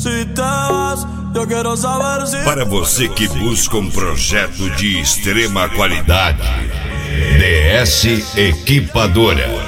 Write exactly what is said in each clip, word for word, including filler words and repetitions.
Se te vas, eu quero saber se... Para você que busca um projeto de extrema qualidade, D S Equipadora.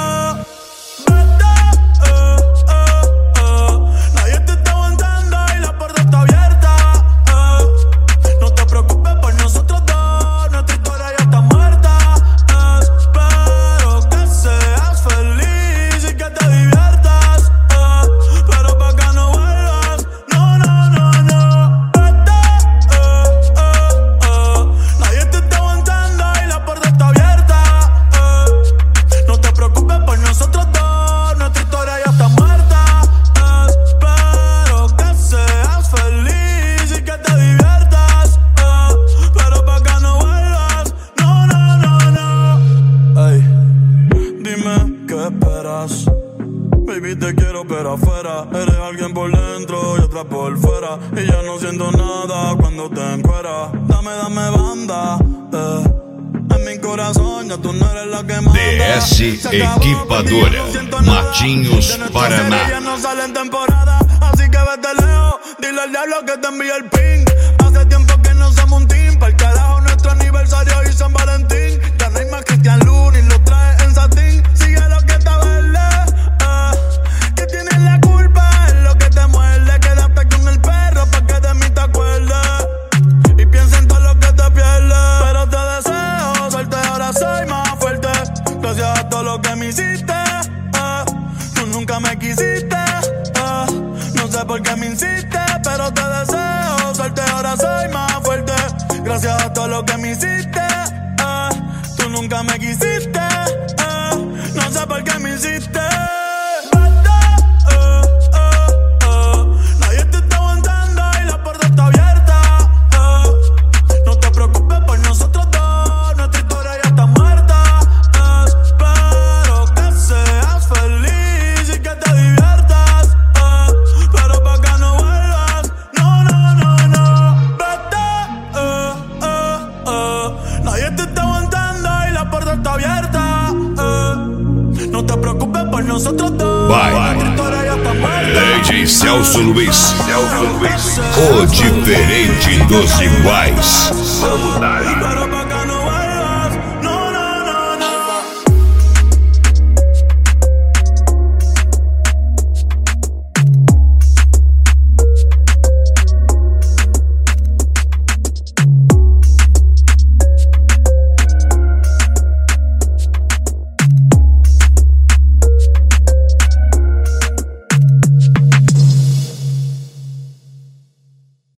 Baby, te quiero pero afuera. Eres alguien por dentro y otra por fuera. Y ya no siento nada cuando te encueras. Dame, dame banda, eh. En mi corazón ya tú no eres la que manda. D S Equipadora, Matinhos, Paraná. Ya no sale en temporada, así que vete lejos. Dile al diablo que te envíe el ping. Hace tiempo que no somos un team. Pa'l carajo nuestro aniversario y San Valentín. Ya no hay más Cristian Luna y lo trae en satín. Sigue lo que está verde. Lo que me hiciste, eh, tú nunca me quisiste, eh, no sé por qué me insistes, pero te deseo suerte, ahora soy más fuerte, gracias a todo lo que me hiciste, eh, tú nunca me quisiste, eh, no sé por qué me insistes. Nadie te está aguantando y la puerta está abierta, eh. No te preocupes por nosotros dos. Vai, D J Celso Luiz, o diferente dos iguais. Vamos dar.